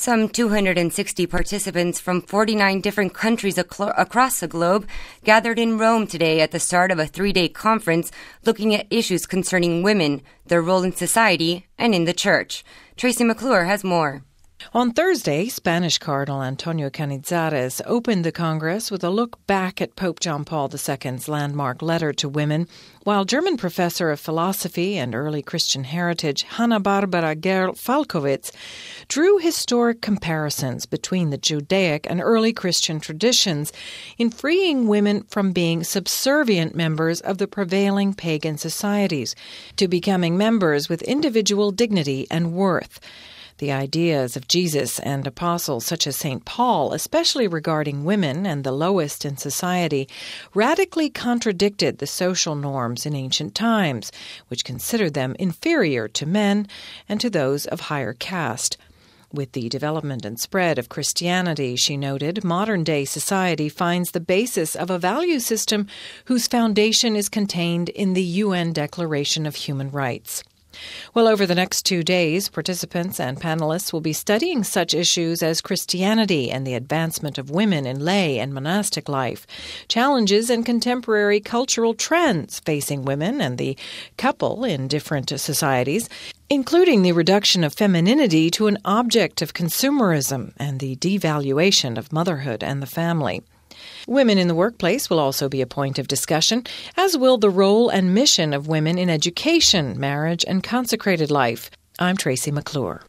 Some 260 participants from 49 different countries across the globe gathered in Rome today at the start of a 3-day conference looking at issues concerning women, their role in society, and in the church. Tracy McClure has more. On Thursday, Spanish Cardinal Antonio Canizares opened the Congress with a look back at Pope John Paul II's landmark letter to women, while German professor of philosophy and early Christian heritage Hanna-Barbara Gerl-Falkowitz drew historic comparisons between the Judaic and early Christian traditions in freeing women from being subservient members of the prevailing pagan societies to becoming members with individual dignity and worth. The ideas of Jesus and apostles such as St. Paul, especially regarding women and the lowest in society, radically contradicted the social norms in ancient times, which considered them inferior to men and to those of higher caste. With the development and spread of Christianity, she noted, modern-day society finds the basis of a value system whose foundation is contained in the UN Declaration of Human Rights. Well, over the next 2 days, participants and panelists will be studying such issues as Christianity and the advancement of women in lay and monastic life, challenges and contemporary cultural trends facing women and the couple in different societies, including the reduction of femininity to an object of consumerism and the devaluation of motherhood and the family. Women in the workplace will also be a point of discussion, as will the role and mission of women in education, marriage, and consecrated life. I'm Tracy McClure.